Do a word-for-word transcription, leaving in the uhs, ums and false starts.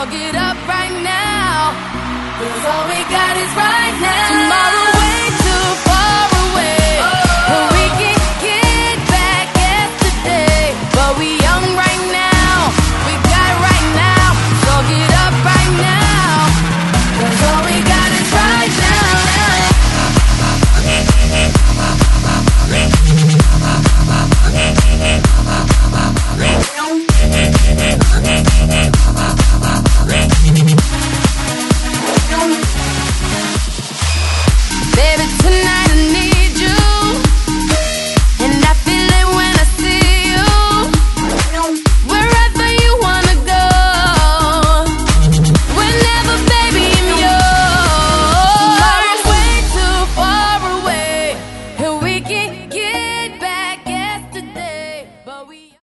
all get up right now. 'Cause all we got is right now.